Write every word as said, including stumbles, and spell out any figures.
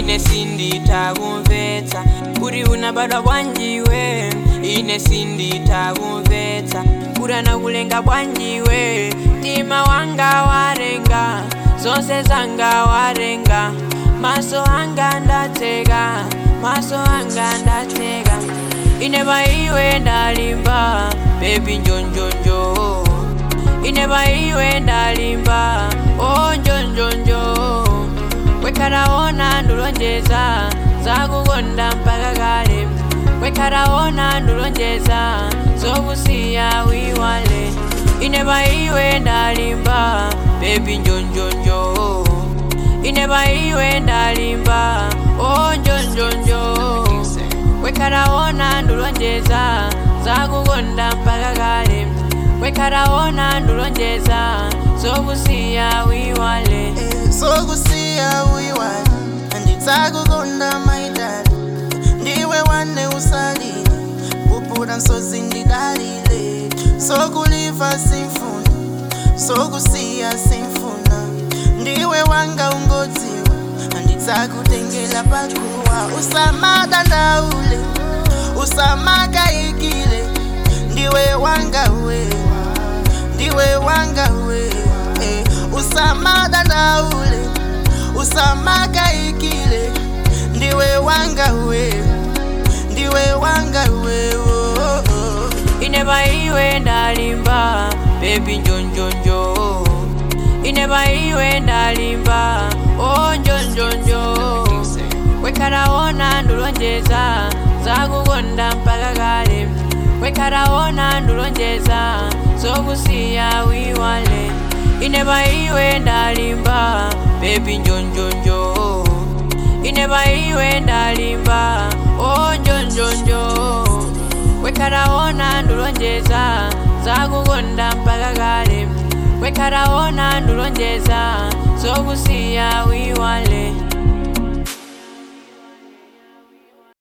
ine sinditakumvetsa kuti unabadwa bwanjiwe ine sinditakumvetsa kuti anakulenga bwanjiwe mtima wanga warenga zonse zanga warenga maso anga ndatseka maso anga ndatseka ine paiwe ndalimba baby njonjonjo ine paiwe ndalimba oh njonjonjo wekaraona ndulonjeza zakukonda mpaka kale wekaraona ndulonjeza zokusiya wiwale ine paiwe ndalimba baby njonjonjo ine paiwe ndalimba oh njonjonjo wekaraona ndulonjeza zakukonda mpaka kale wekaraona ndulonjeza zokusiya wiwale zokusiya wiwale andidzakukonda maitali ndiwe wane usalile kupura nsozi ndidalile sokuliva simfuna sokusiya simfuna ndiwe wanga ungodziwa andidzakutengela pakuwa usamadandaule usamakayikile ndiwe wanga we ndiwe wanga we eh, usamadandaule usamakayikile ndiwe wanga we ndiwe wanga we oh, oh, oh. ine paiwe ndalimba baby njonjonjo ine paiwe ndalimba oh njonjonjo wekaraona ndulonjeza zakukonda mpaka kale wekaraona ndulonjeza zokusiya wiwale ine paiwe ndalimba baby njonjonjo ine paiwe ndalimba oh njonjonjo wekaraona ndulonjeza zakukonda mpaka kale wekaraona ndulonjeza zokusiya wiwale